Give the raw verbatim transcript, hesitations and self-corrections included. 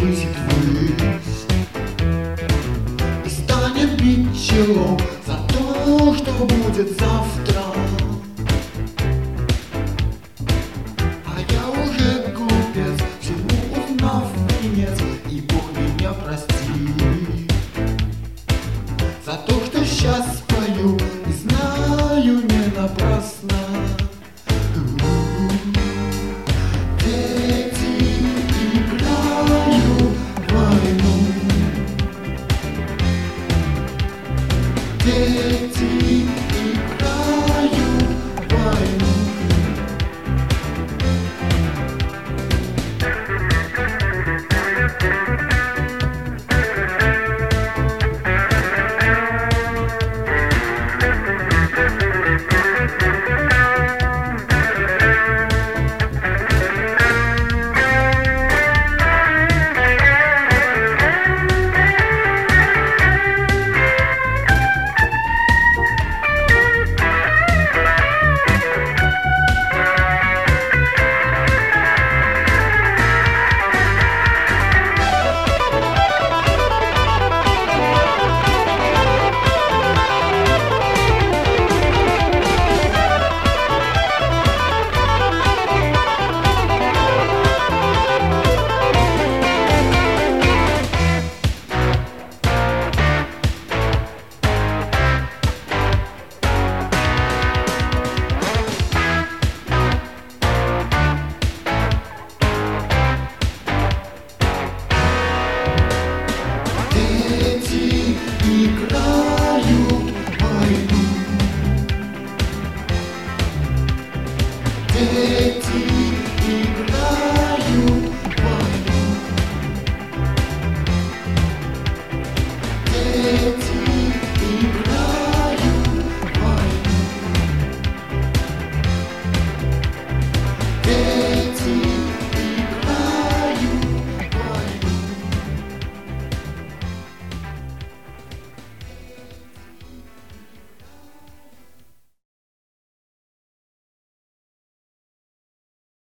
возвысит ввысь и станет бить челом за то, что будет завтра. А я уже глупец, всему узнав венец, и Бог меня прости за то, что сейчас пою и знаю не напрасно. Дети играют войну. Играют войну. Дети